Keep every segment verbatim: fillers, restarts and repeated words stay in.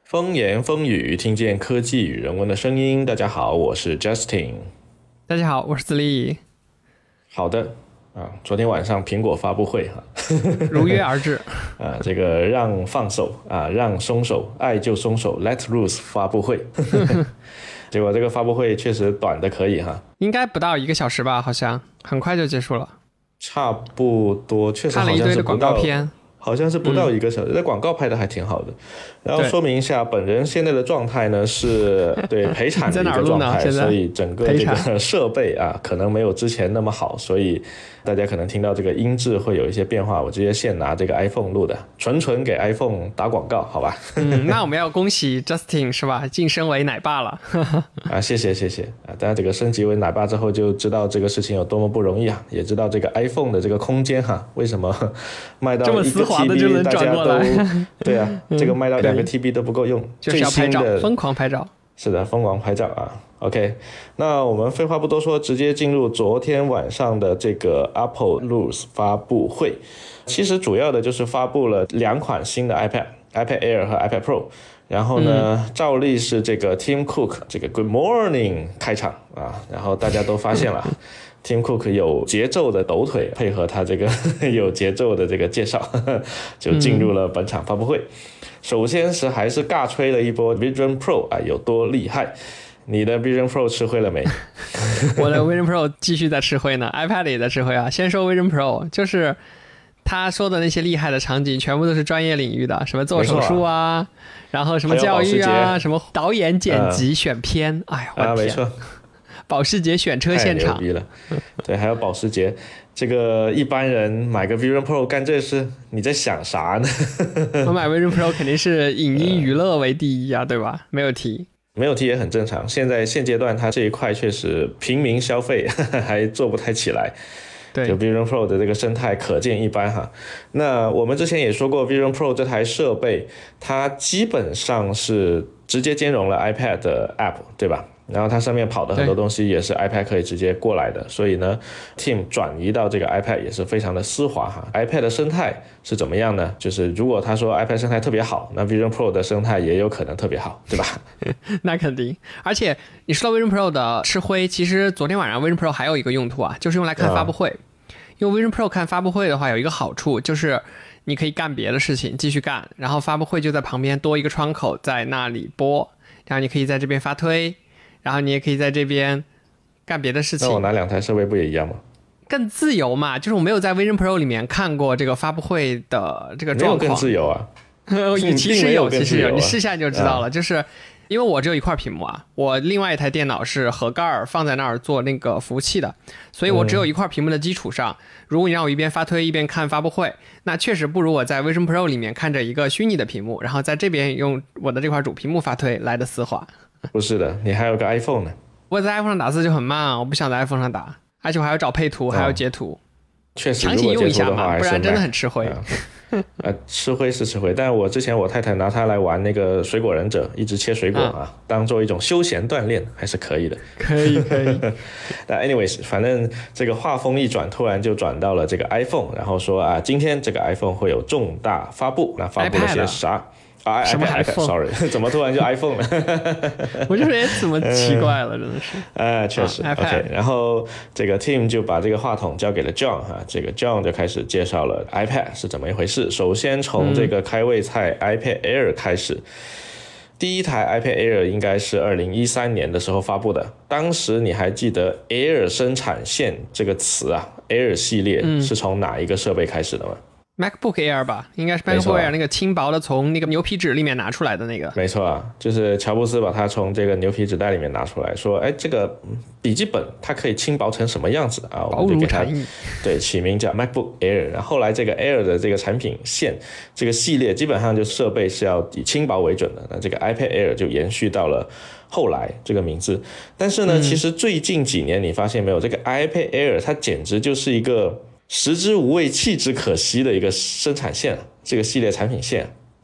风言风语，听见科技与人文的声音。大家好，我是 Justin。 大家好，我是自立。 好的啊，昨天晚上苹果发布会哈， 如约而至啊，这个让放手啊，让松手，爱就松手 ，Let loose 发布会。结果这个发布会确实短的可以哈， 应该不到一个小时吧，好像很快就结束了。 差不多，确实好看了一像是不到堆的广告片。 好像是不到一个小时，那、嗯、广告拍的还挺好的。然后说明一下，本人现在的状态呢是对陪产的一个状态，所以整个这个设备啊可能没有之前那么好，所以大家可能听到这个音质会有一些变化。我直接现拿这个 iPhone 录的，纯纯给 iPhone 打广告，好吧？ 嗯，那我们要恭喜 Justin 是吧？晋升为奶爸了。 啊，谢谢谢谢啊！大家这个升级为奶爸之后，就知道这个事情有多么不容易啊，也知道这个 iPhone 的这个空间哈，为什么卖到一个 T B 大家都对啊，嗯、这个卖到两个 T B 都不够用， 就是要拍照，疯狂拍照。 是的，疯狂拍照啊。OK， 那我们废话不多说，直接进入昨天晚上的这个 Apple News 发布会。其实主要的就是发布了两款新的 iPad，iPad Air 和 iPad Pro。然后呢，嗯、照例是这个 Tim Cook 这个 Good Morning 开场啊，然后大家都发现了。Tim Cook 有节奏的抖腿，配合他这个有节奏的这个介绍，呵呵就进入了本场发布会。嗯、首先是还是尬吹了一波 Vision Pro 啊，有多厉害？你的 Vision Pro 吃灰了没？ 我的 Vision Pro 继续在吃灰呢 ，iPad 也在吃灰啊。先说 Vision Pro， 就是他说的那些厉害的场景，全部都是专业领域的，什么做手术啊，啊然后什么教育啊，什么导演剪辑、呃、选片，哎呀，我的天！啊，没错。保时捷选车现场， 太牛逼了！对，还有保时捷，这个一般人买个 Vision Pro 干这事，你在想啥呢？ 我买 Vision Pro 肯定是影音娱乐为第一啊，对吧？没有提， 没有提也很正常。现在现阶段它这一块确实平民消费还做不太起来。 对， 就 Vision Pro 的这个生态可见一斑哈。那我们之前也说过 ，Vision Pro 这台设备，它基本上是直接兼容了 iPad 的 App， 对吧？然后它上面跑的很多东西也是 iPad 可以直接过来的，所以呢 Tim 转移到这个 iPad 也是非常的丝滑哈。iPad 的生态是怎么样呢？就是如果他说 iPad 生态特别好，那 Vision Pro 的生态也有可能特别好，对吧？ 那肯定。而且你说到 Vision Pro 的吃灰，其实昨天晚上 Vision Pro 还有一个用途啊，就是用来看发布会。嗯、用 Vision Pro 看发布会的话，有一个好处就是你可以干别的事情继续干，然后发布会就在旁边多一个窗口在那里播，然后你可以在这边发推。然后你也可以在这边干别的事情。 那我拿两台设备不也一样吗？ 更自由嘛，就是我没有在 Vision Pro 里面看过这个发布会的这个状况。 没有更自由啊？ 其实有，其实有， 啊、 你试下就知道了。啊、就是因为我只有一块屏幕啊，我另外一台电脑是盒盖放在那儿做那个服务器的，所以我只有一块屏幕的基础上，嗯、如果你让我一边发推一边看发布会，那确实不如我在 Vision Pro 里面看着一个虚拟的屏幕，然后在这边用我的这块主屏幕发推来的丝滑。 不是的，你还有个 iPhone 呢。 我在 iPhone 上打字就很慢啊，我不想在 iPhone 上打，而且我还要找配图，哦、还要截图。 确实， 强行用一下嘛，不然真的很吃灰。 呃、啊，吃灰是吃灰，但是我之前我太太拿它来玩那个水果忍者，一直切水果啊，啊当做一种休闲锻炼，还是可以的。 可以可以。 但 anyways， 反正这个话锋一转，突然就转到了这个 iPhone， 然后说啊，今天这个 iPhone 会有重大发布，那发布了些啥？啊， 什么 iPhone？Sorry， 怎么突然就 iPhone 了？ 我就觉得怎么奇怪了，真的是。 呃，确实、啊、，OK。然后这个 Tim 就把这个话筒交给了 John 哈，这个 John 就开始介绍了 iPad 是怎么一回事。首先从这个开胃菜 iPad Air 开始。嗯、第一台 iPad Air 应该是二零一三年的时候发布的，当时你还记得 Air 生产线这个词啊 ？Air 系列是从哪一个设备开始的吗？ 嗯MacBook Air 吧，应该是 MacBook Air 那个轻薄的从那个牛皮纸里面拿出来的那个。 没错啊，就是乔布斯把它从这个牛皮纸袋里面拿出来说，哎，这个笔记本它可以轻薄成什么样子啊？我们就给它对起名叫 MacBook Air。然后后来这个 Air 的这个产品线这个系列基本上就设备是要以轻薄为准的，那这个 iPad Air 就延续到了后来这个名字。但是呢，嗯、其实最近几年你发现没有，这个 iPad Air 它简直就是一个食之无味弃之可惜的一个生产线，这个系列产品线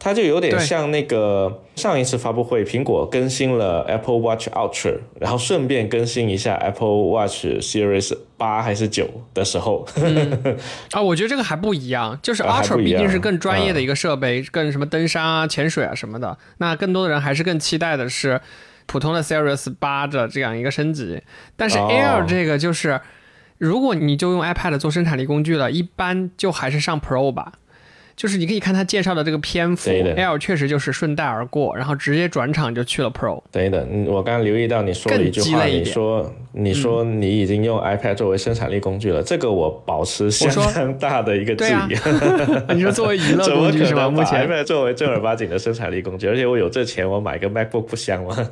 它就有点像那个上一次发布会，苹果更新了 Apple Watch Ultra， 然后顺便更新一下 Apple Watch Series 八还是九的时候。 嗯、啊，我觉得这个还不一样，就是 Ultra 毕竟是更专业的一个设备，啊、更什么登山啊、潜水啊什么的。那更多的人还是更期待的是普通的 Series 八的这样一个升级。但是 Air 这个就是，哦、如果你就用 iPad 做生产力工具了，一般就还是上 Pro 吧。就是你可以看他介绍的这个篇幅 ，Air 确实就是顺带而过，然后直接转场就去了 Pro。 对的，我刚刚留意到你说了一句话，你说你说你已经用 iPad 作为生产力工具了，嗯、这个我保持相当大的一个质疑。 啊、你说作为娱乐工具是吧？目前 iPad 作为正儿八经的生产力工具，而且我有这钱，我买个 MacBook 不香吗？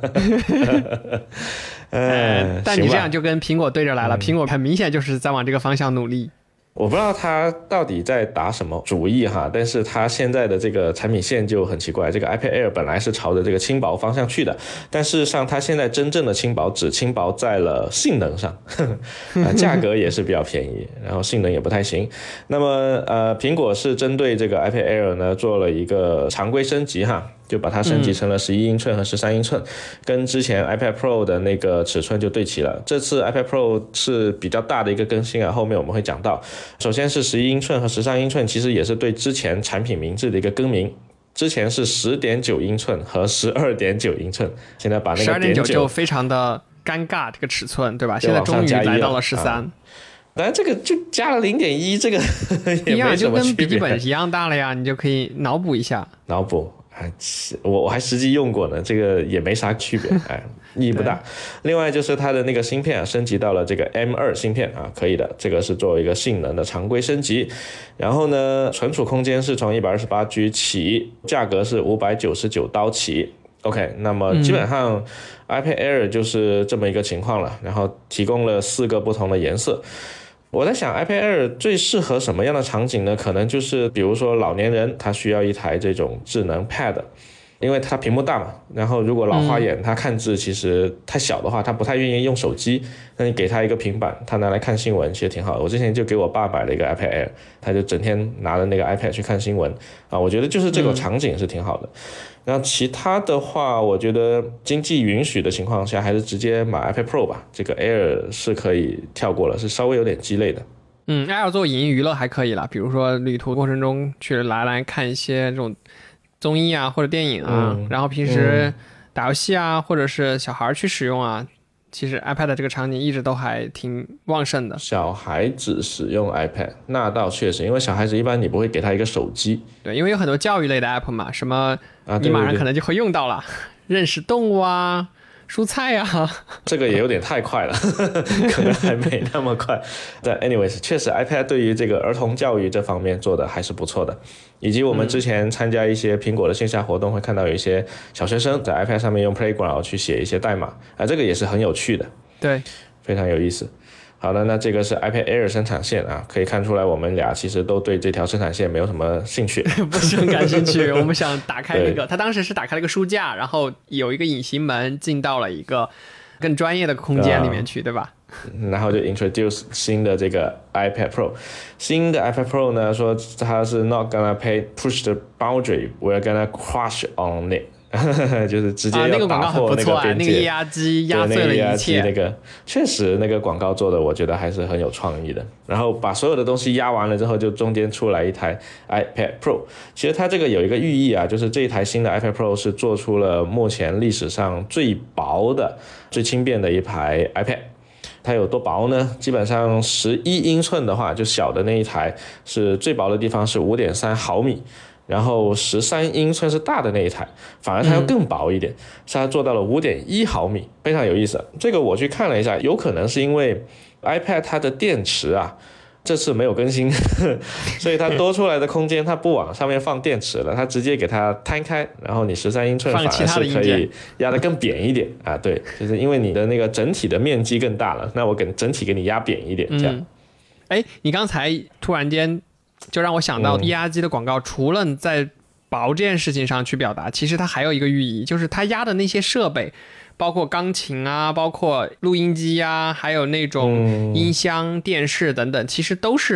嗯，但你这样就跟苹果对着来了，嗯、苹果很明显就是在往这个方向努力。 我不知道他到底在打什么主意哈，但是他现在的这个产品线就很奇怪。这个 iPad Air 本来是朝着这个轻薄方向去的，但事实上它现在真正的轻薄只轻薄在了性能上，呵呵啊、价格也是比较便宜，然后性能也不太行。那么呃，苹果是针对这个 iPad Air 呢做了一个常规升级哈。就把它升级成了十一英寸和十三英寸，嗯、跟之前 iPad Pro 的那个尺寸就对齐了。这次 iPad Pro 是比较大的一个更新啊，后面我们会讲到。首先是十一英寸和十三英寸，其实也是对之前产品名字的一个更名。之前是 十点九英寸和 十二点九英寸，现在把那个十二点九就非常的尴尬，这个尺寸对吧？现在终于来到了十三。啊当然这个就加了 零点一， 这个也没什么区别，就跟笔记本一样大了呀，你就可以脑补一下。 脑补。我我还实际用过呢，这个也没啥区别，哎，意义不大。另外就是它的那个芯片啊，升级到了这个 M 二 芯片啊，可以的，这个是作为一个性能的常规升级。然后呢，存储空间是从 一百二十八 G 起，价格是五百九十九刀起。OK， 那么基本上 iPad Air 就是这么一个情况了，然后提供了四个不同的颜色。我在想 iPad Air 最适合什么样的场景呢？可能就是比如说老年人他需要一台这种智能 Pad， 因为它屏幕大嘛，然后如果老花眼他看字其实太小的话，他不太愿意用手机，那你给他一个平板，他拿来看新闻其实挺好的。我之前就给我爸买了一个 iPad Air， 他就整天拿着那个 iPad 去看新闻啊，我觉得就是这种场景是挺好的。然后其他的话，我觉得经济允许的情况下，还是直接买 iPad Pro 吧。这个 Air 是可以跳过了，是稍微有点鸡肋的。 嗯 ，Air 做影音娱乐还可以啦，比如说旅途过程中去来来看一些这种综艺啊或者电影啊，嗯、然后平时打游戏啊、嗯、或者是小孩去使用啊，其实 iPad 这个场景一直都还挺旺盛的。 小孩子使用 iPad 那倒确实，因为小孩子一般你不会给他一个手机。 对，因为有很多教育类的 app 嘛，什么你马上可能就会用到了，啊、对对对认识动物啊蔬菜啊， 这个也有点太快了可能还没那么快。但 anyways 确实 iPad 对于这个儿童教育这方面做的还是不错的，以及我们之前参加一些苹果的线下活动，会看到有一些小学生在 iPad 上面用 Playground 去写一些代码啊，这个也是很有趣的， 对， 非常有意思。好的，那这个是 iPad Air 生产线啊，可以看出来我们俩其实都对这条生产线没有什么兴趣不是很感兴趣我们想打开那个，他当时是打开了一个书架，然后有一个隐形门进到了一个更专业的空间里面去、uh, 对吧， 然后就 introduce 新的这个 iPad Pro。 新的 iPad Pro 呢说它是 not gonna pay push the boundary, we're gonna crush on it 就是直接要打破那个边界、啊、那个那个液压机压碎了一切， 那个确实那个广告做的我觉得还是很有创意的，然后把所有的东西压完了之后，就中间出来一台 iPad Pro。 其实它这个有一个寓意啊，就是这一台新的 iPad Pro 是做出了目前历史上最薄的最轻便的一台 iPad。它有多薄呢？基本上十一英寸的话，就小的那一台是最薄的地方是 五点三毫米，然后十三英寸是大的那一台，反而它要更薄一点，嗯、是它做到了 五点一毫米，非常有意思。这个我去看了一下，有可能是因为 iPad 它的电池啊这次没有更新所以它多出来的空间它不往上面放电池了，它直接给它摊开，然后你十三英寸反而是可以压得更扁一点啊。对，就是因为你的那个整体的面积更大了，那我给整体给你压扁一点这样。 哎、嗯，你刚才突然间就让我想到液压机的广告、嗯、除了在薄这件事情上去表达，其实它还有一个寓意，就是它压的那些设备包括钢琴啊，包括录音机啊，还有那种音箱、嗯、电视等等，其实都是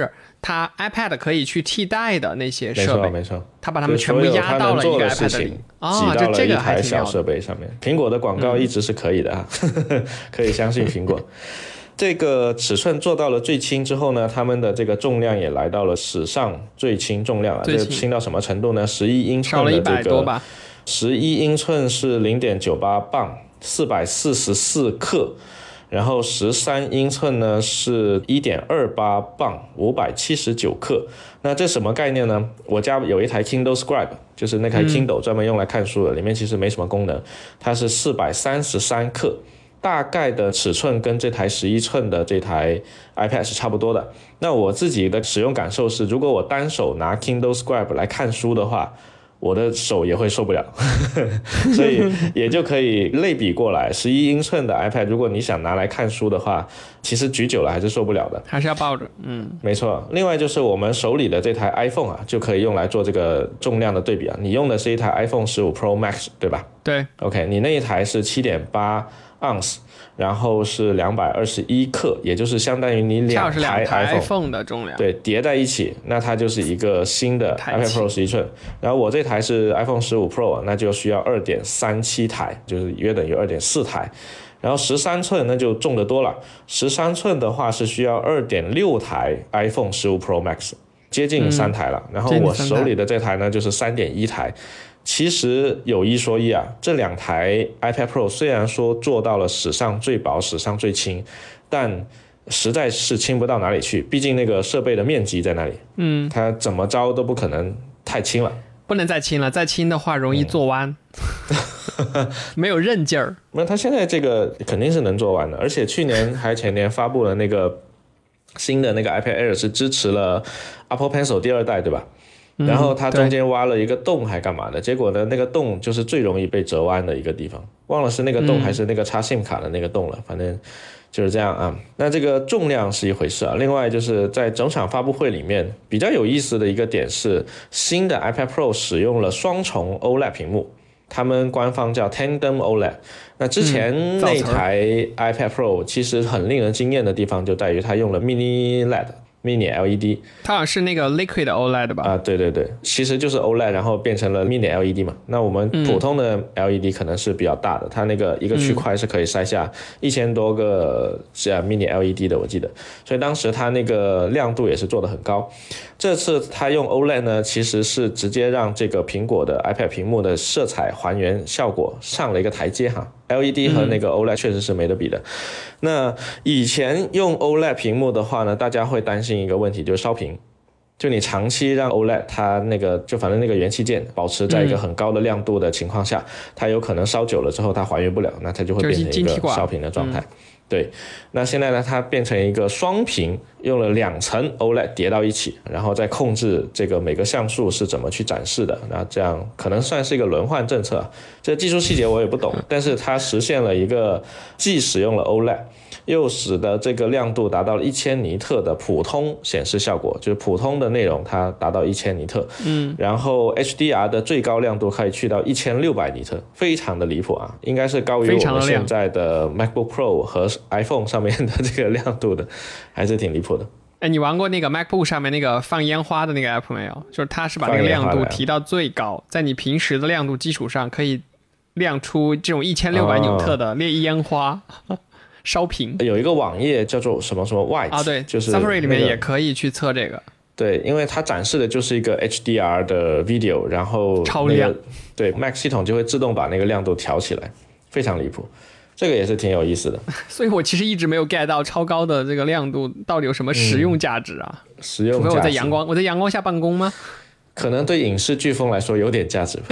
它 iPad 可以去替代的那些设备， 没错没错， 它把它们全部压到了一个 iPad 里， 哦， 就这个还挺妙的，小设备上面。苹果的广告一直是可以的啊，嗯、可以相信苹果。这个尺寸做到了最轻之后呢，他们的这个重量也来到了史上最轻重量了。这个轻到什么程度呢？十一英寸的这个，少了一百多吧。十一英寸是 零点九八磅，四百四十四克。然后十三英寸呢是 一点二八磅，五百七十九克。那这什么概念呢？我家有一台 Kindle Scribe， 就是那台 Kindle 专门用来看书的，嗯、里面其实没什么功能，它是四百三十三克。大概的尺寸跟这台十一寸的这台 iPad 是差不多的。那我自己的使用感受是，如果我单手拿 Kindle Scribe 来看书的话，我的手也会受不了所以也就可以类比过来，十一英寸的 iPad 如果你想拿来看书的话，其实举久了还是受不了的， 还是要抱着。嗯， 没错。另外就是我们手里的这台 iPhone 啊，就可以用来做这个重量的对比啊。你用的是一台 iPhone 十五 Pro Max 对吧？ 对。 OK， 你那一台是 七点八盎司，然后是两百二十一克，也就是相当于你两台 iPhone, iPhone 的重量， 对，叠在一起，那它就是一个新的 iPad Pro 十一寸。然后我这台是 iPhone 十五 Pro， 那就需要 二点三七台，就是约等于 二点四台。然后十三寸那就重得多了，十三寸的话是需要 二点六台 iPhone 十五 Pro Max， 接近三台了。嗯、然后我手里的这台呢就是 三点一台。其实有一说一啊，这两台 iPad Pro 虽然说做到了史上最薄、史上最轻，但实在是轻不到哪里去，毕竟那个设备的面积在那里，嗯，它怎么着都不可能太轻了， 不能再轻了，再轻的话容易做弯，嗯、没有韧劲儿。 那它现在这个肯定是能做完的，而且去年还前年发布了那个新的那个 iPad Air 是支持了 Apple Pencil 第二代，对吧？然后它中间挖了一个洞还干嘛的，结果呢那个洞就是最容易被折弯的一个地方，忘了是那个洞还是那个插 SIM 卡的那个洞了，反正就是这样啊。那这个重量是一回事啊，另外就是在整场发布会里面比较有意思的一个点是，新的 iPad Pro 使用了双重 O L E D 屏幕，他们官方叫 Tandem O L E D。 那之前那台 iPad Pro 其实很令人惊艳的地方就在于它用了 Mini L E D，Mini L E D， 它好像是那个 Liquid O L E D 吧？ 啊，对对对，其实就是 O L E D， 然后变成了 Mini L E D 嘛。那我们普通的 L E D 可能是比较大的，嗯、它那个一个区块是可以塞下一千多个是 Mini L E D 的，我记得。所以当时它那个亮度也是做得很高。这次它用 O L E D 呢，其实是直接让这个苹果的 iPad 屏幕的色彩还原效果上了一个台阶哈。L E D 和那个 O L E D 确实是没得比的。嗯、那以前用 O L E D 屏幕的话呢，大家会担心一个问题，就是烧屏。就你长期让 O L E D 它那个就反正那个元器件保持在一个很高的亮度的情况下，嗯、它有可能烧久了之后它还原不了，那它就会变成一个烧屏的状态。对，那现在呢，它变成一个双屏，用了两层 O L E D 叠到一起，然后再控制这个每个像素是怎么去展示的，那这样可能算是一个轮换政策。这技术细节我也不懂，但是它实现了一个既使用了 O L E D， 又使得这个亮度达到了一千尼特的普通显示效果，就是普通的内容它达到一千尼特，嗯，然后 H D R 的最高亮度可以去到一千六百尼特，非常的离谱啊，应该是高于我们现在的 MacBook Pro 和 iPhone 上面的这个亮度的，还是挺离谱的。 哎，你玩过那个 MacBook 上面那个放烟花的那个 app 没有？就是它是把那个亮度提到最高，在你平时的亮度基础上可以亮出这种一千六百纽特的烈烟花。哦烧屏有一个网页叫做什么什么 White 啊，对， 就是、 那個、Safari 里面也可以去测这个。 对，因为它展示的就是一个 H D R 的 video， 然后、那個、 超亮， 对 Mac 系统就会自动把那个亮度调起来，非常离谱。这个也是挺有意思的。 所以我其实一直没有 get 到超高的这个亮度到底有什么实用价值啊？ 嗯、实用价值， 除非我在阳光，我在阳光下办公吗？ 可能对影视飓风来说有点价值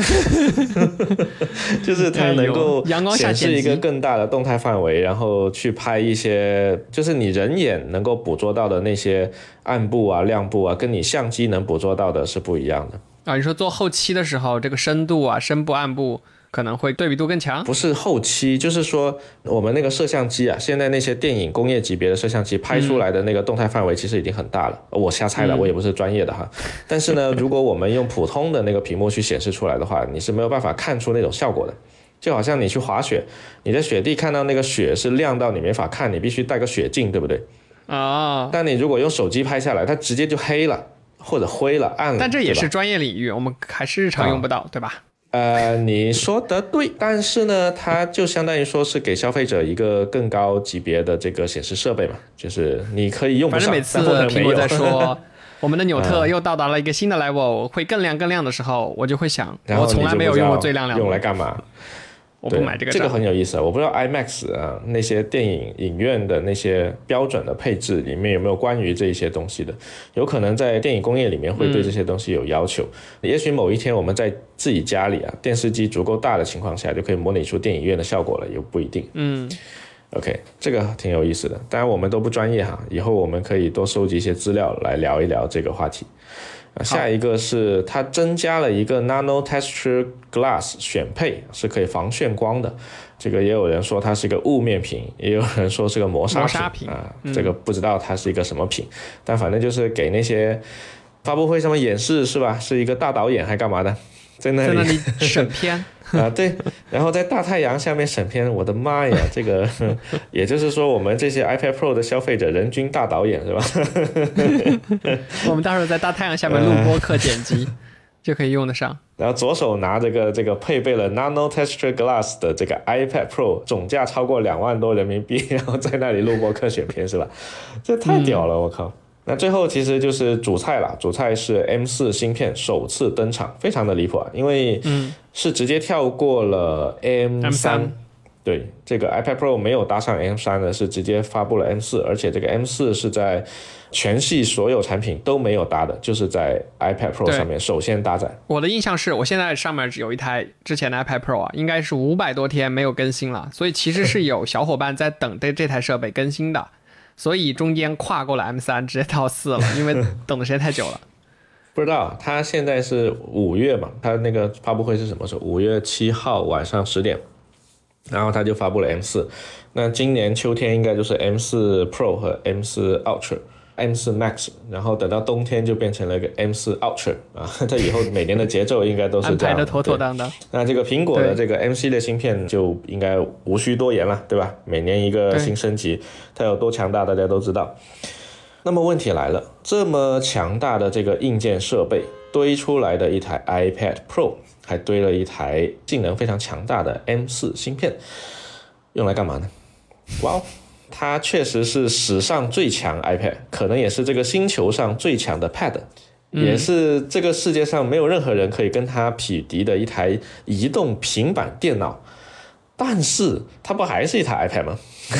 就是它能够显示一个更大的动态范围，然后去拍一些就是你人眼能够捕捉到的那些暗部啊亮部啊，跟你相机能捕捉到的是不一样的啊。你说做后期的时候这个深度啊深部暗部可能会对比度更强？ 不是后期，就是说我们那个摄像机啊，现在那些电影工业级别的摄像机拍出来的那个动态范围其实已经很大了、嗯、我瞎猜的，我也不是专业的哈、嗯、但是呢如果我们用普通的那个屏幕去显示出来的话，你是没有办法看出那种效果的。就好像你去滑雪，你在雪地看到那个雪是亮到你没法看，你必须戴个雪镜，对不对？ 啊。 但你如果用手机拍下来，它直接就黑了或者灰了暗了。 但这也是专业领域，我们还是日常用不到， 啊、 对吧？ 呃，你说得对，但是呢，它就相当于说是给消费者一个更高级别的这个显示设备嘛，就是你可以用不上。 反正每次苹果在说我们的纽特又到达了一个新的 level，、嗯、会更亮更亮的时候，我就会想，我从来没有用过最亮亮的， 用来干嘛？ 我不买这个。 这个很有意思啊！我不知道 IMAX 啊那些电影影院的那些标准的配置里面有没有关于这一些东西的，有可能在电影工业里面会对这些东西有要求。嗯、也许某一天我们在自己家里啊，电视机足够大的情况下，就可以模拟出电影院的效果了，也不一定。 嗯。 OK， 这个挺有意思的。当然我们都不专业哈，以后我们可以多收集一些资料来聊一聊这个话题。下一个是它增加了一个 Nano Texture Glass 选配，是可以防眩光的。这个也有人说它是一个雾面屏，也有人说是个磨砂 屏, 磨砂屏啊、嗯，这个不知道它是一个什么屏，但反正就是给那些发布会上面演示是吧？是一个大导演还干嘛的，在那里在那里审片啊，对，然后在大太阳下面审片，我的妈呀，这个也就是说我们这些 iPad Pro 的消费者人均大导演是吧？ 我们到时候在大太阳下面录播课剪辑、呃、就可以用得上。 然后左手拿这个这个配备了 Nano Texture Glass 的这个 iPad Pro， 总价超过两万多人民币，然后在那里录播课选片是吧？这太屌了，我靠！那最后其实就是主菜啦，主菜是 M 四 芯片首次登场，非常的离谱啊，因为是直接跳过了 M 三，对，这个 iPad Pro 没有搭上 M 三的，是直接发布了 M 四，而且这个 M 四是在全系所有产品都没有搭的，就是在 iPad Pro 上面首先搭载。 我的印象是我现在上面只有一台之前的 iPad Pro 啊，应该是五百多天没有更新了，所以其实是有小伙伴在等着这台设备更新的。所以中间跨过了 M 三，直接到四了，因为等的时间太久了。 不知道，他现在是五月嘛，他那个发布会是什么时候？五月七号晚上十点，然后他就发布了 M 四。那今年秋天应该就是 M 四 Pro 和 M 四 Ultra。M 四 Max， 然后等到冬天就变成了一个 M 四 Ultra 啊，它以后每年的节奏应该都是这样安排的妥妥当当。 那这个苹果的这个 M 系列芯片就应该无需多言了，对吧？每年一个新升级，它有多强大大家都知道。那么问题来了，这么强大的这个硬件设备堆出来的一台 iPad Pro， 还堆了一台性能非常强大的 M 四 芯片，用来干嘛呢？哇哦！它确实是史上最强 iPad， 可能也是这个星球上最强的 Pad， 也是这个世界上没有任何人可以跟它匹敌的一台移动平板电脑。但是它不还是一台 iPad 吗？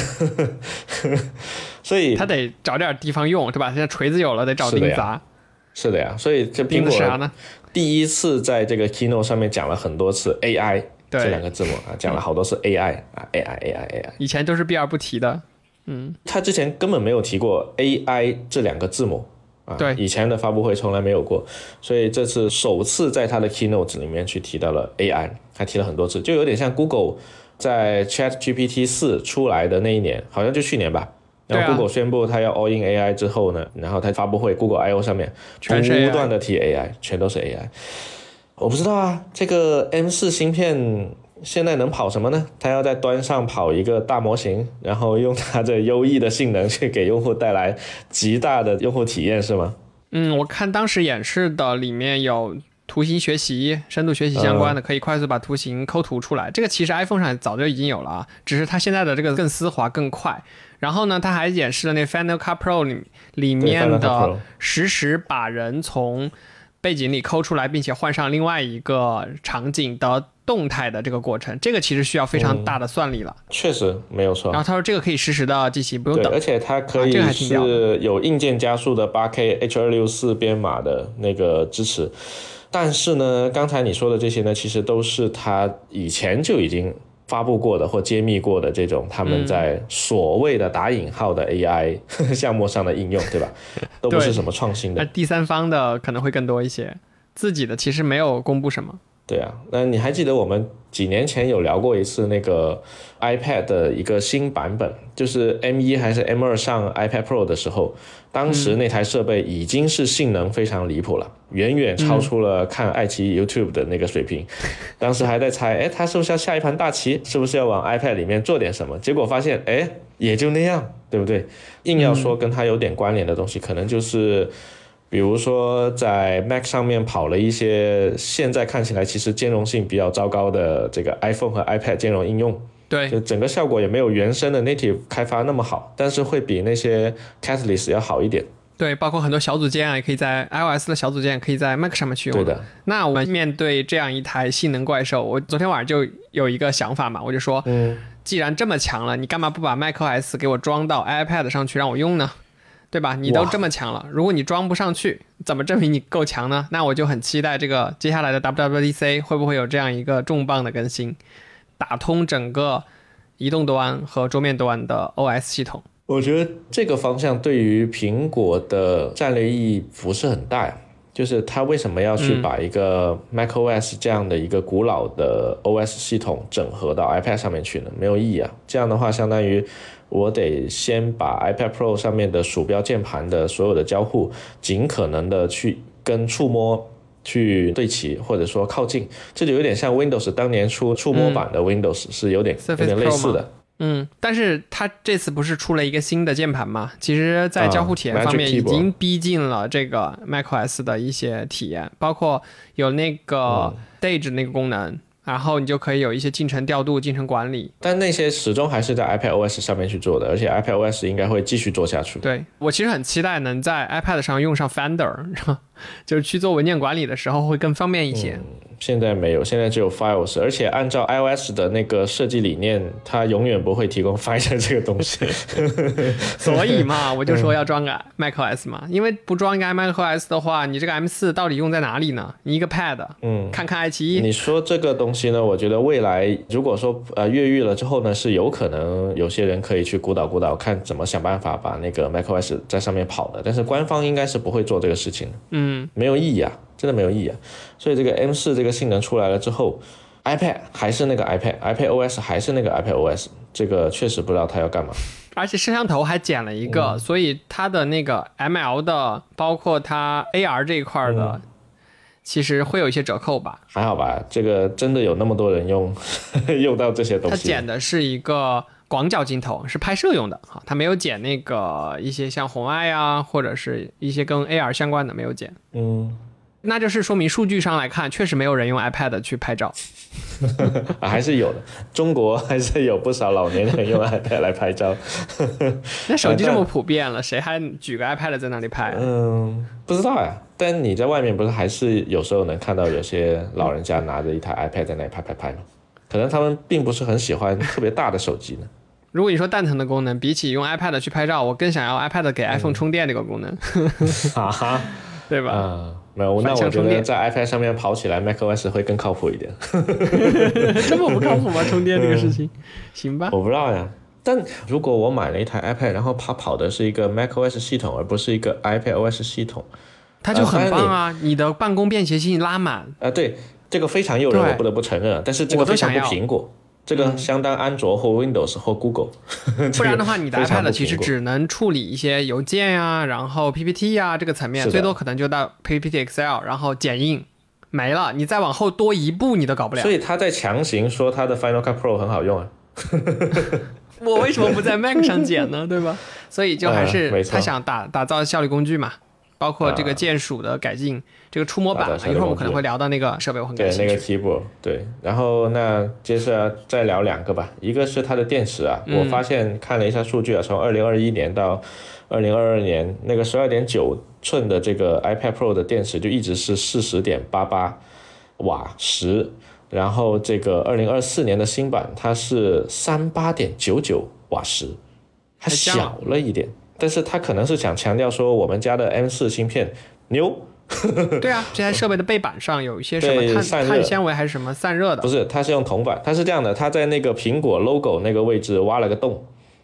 所以它得找点地方用，对吧？现在锤子有了，得找钉砸。 是的呀，所以这苹果第一次在这个 Keynote 上面讲了很多次 A I 这两个字母啊，讲了好多次 A I 啊 ，A I A I A I， 以前都是避而不提的。嗯， 他之前根本没有提过 A I 这两个字母啊， 对， 以前的发布会从来没有过，所以这次首次在他的 keynote 里面去提到了 A I， 还提了很多次，就有点像 Google 在 ChatGPT 四出来的那一年，好像就去年吧，然后 Google 宣布他要 all in A I 之后呢，然后他发布会 Google I O 上面不断的提 A I， 全都是 A I， 我不知道啊，这个 M 四 芯片现在能跑什么呢？它要在端上跑一个大模型，然后用它这优异的性能去给用户带来极大的用户体验，是吗？ 嗯，我看当时演示的里面有图形学习、深度学习相关的，可以快速把图形抠图出来。这个其实 iPhone 上早就已经有了啊，只是它现在的这个更丝滑、更快。然后呢，它还演示了那 Final Cut Pro 里里面的实时把人从背景里抠出来，并且换上另外一个场景的动态的这个过程，这个其实需要非常大的算力了。嗯、 确实没有错。 然后他说这个可以实时的进行，不用等。 对，而且它可以是有硬件加速的 八 K H 二六四 编码的那个支持。但是呢，刚才你说的这些呢，其实都是它以前就已经发布过的或揭秘过的这种他们在所谓的打引号的 A I 项目上的应用，对吧？都不是什么创新的。 第三方的可能会更多一些，自己的其实没有公布什么。 对啊，那你还记得我们几年前有聊过一次那个 iPad 的一个新版本，就是 M 一 还是 M 二 上 iPad Pro 的时候，当时那台设备已经是性能非常离谱了，远远超出了看爱奇艺 YouTube 的那个水平。当时还在猜，哎，它是不是要下一盘大棋，是不是要往 iPad 里面做点什么？结果发现，哎，也就那样，对不对？硬要说跟它有点关联的东西，可能就是比如说在 Mac 上面跑了一些现在看起来其实兼容性比较糟糕的这个 iPhone 和 iPad 兼容应用， 对， 就整个效果也没有原生的 native 开发那么好，但是会比那些 Catalyst 要好一点。 对，包括很多小组件啊，也可以在 iOS 的小组件可以在 Mac 上面去用。 对的。 那我们面对这样一台性能怪兽，我昨天晚上就有一个想法嘛，我就说，嗯，既然这么强了，你干嘛不把 macOS 给我装到 iPad 上去让我用呢？对吧？你都这么强了，如果你装不上去，怎么证明你够强呢？那我就很期待这个接下来的 W W D C 会不会有这样一个重磅的更新，打通整个移动端和桌面端的 O S 系统。 我觉得这个方向对于苹果的战略意义不是很大呀，就是它为什么要去把一个 macOS 这样的一个古老的 O S 系统整合到 iPad 上面去呢？没有意义啊。这样的话相当于我得先把 iPad Pro 上面的鼠标键盘的所有的交互尽可能的去跟触摸去对齐，或者说靠近，这就有点像 Windows 当年出触摸版的 Windows、嗯、是有点有点类似的。 嗯，但是它这次不是出了一个新的键盘吗？其实在交互体验方面已经逼近了这个 macOS 的一些体验，包括有那个 Stage 那个功能，然后你就可以有一些进程调度、进程管理， 但那些始终还是在 iPadOS 上面去做的，而且 iPadOS 应该会继续做下去。 对，我其实很期待能在 iPad 上用上 Finder， 就是去做文件管理的时候会更方便一些。 嗯，现在没有，现在只有 Files， 而且按照 iOS 的那个设计理念，它永远不会提供 Finder 这个东西。 所以嘛，我就说要装个 macOS 嘛，因为不装一个 macOS 的话，你这个 M 四 到底用在哪里呢？你一个 Pad， 嗯，看看爱奇艺。 你说这个东西呢，我觉得未来如果说呃越狱了之后呢，是有可能有些人可以去鼓捣鼓捣，看怎么想办法把那个 macOS 在上面跑的，但是官方应该是不会做这个事情的。嗯，没有意义啊，真的没有意义啊。所以这个 M 四 这个性能出来了之后， iPad 还是那个 iPad， iPadOS 还是那个 iPadOS， 这个确实不知道它要干嘛。 而且摄像头还减了一个、嗯、所以它的那个 M L 的包括它 A R 这一块的、嗯、其实会有一些折扣吧。 还好吧，这个真的有那么多人用用到这些东西。 它剪的是一个广角镜头，是拍摄用的，它没有剪那个一些像红外啊或者是一些跟 A R 相关的没有剪。嗯，那就是说明数据上来看确实没有人用 iPad 去拍照。 啊、还是有的，中国还是有不少老年人用 iPad 来拍照。 那手机这么普遍了，谁还举个 iPad 在那里拍、啊、 嗯，不知道呀。但你在外面不是还是有时候能看到有些老人家拿着一台 iPad 在那里拍拍拍吗？可能他们并不是很喜欢特别大的手机呢。 如果你说蛋疼的功能，比起用 iPad 去拍照，我更想要 iPad 给 iPhone 充电这个功能。啊哈、嗯，对吧？ 嗯，没有，那我觉得在 iPad 上面跑起来 macOS 会更靠谱一点。 这么不靠谱吗？充电这个事情、嗯、行吧， 我不知道呀。但如果我买了一台 iPad， 然后它跑的是一个 macOS 系统而不是一个 iPadOS 面系统， 它就很棒啊、呃、你, 你的办公便携性拉满啊、 呃，对，这个非常诱人，我不得不承认，但是这个非常不苹果，这个相当安卓或 Windows 或 Google、嗯、 不然的话你的 iPad 其实只能处理一些邮件呀，然后 P P T 呀这个层面，最多可能就到 P P T Excel 然后剪映没了，你再往后多一步你都搞不了。 所以他在强行说他的 Final Cut Pro 很好用啊。 我为什么不在 Mac 上剪呢？对吧？所以就还是他想打打造效率工具嘛，包括这个键鼠的改进、呃、这个触摸板，一会儿我们可能会聊到那个设备，我很感兴趣。 对，那个 keyboard， 对。然后那接着再聊两个吧，一个是它的电池啊、嗯、我发现看了一下数据啊，从二零二一年到二零二二年，那个 十二点九寸的这个 iPad Pro 的电池就一直是 四十点八八瓦时，然后这个二零二四年的新版它是 三十八点九九瓦时，还小了一点，但是它可能是想强调说我们家的 M 四 芯片牛。 对啊，这台设备的背板上有一些什么碳碳纤维还是什么散热的？ 不是，它是用铜板，它是这样的，它在那个苹果 logo 那个位置挖了个洞，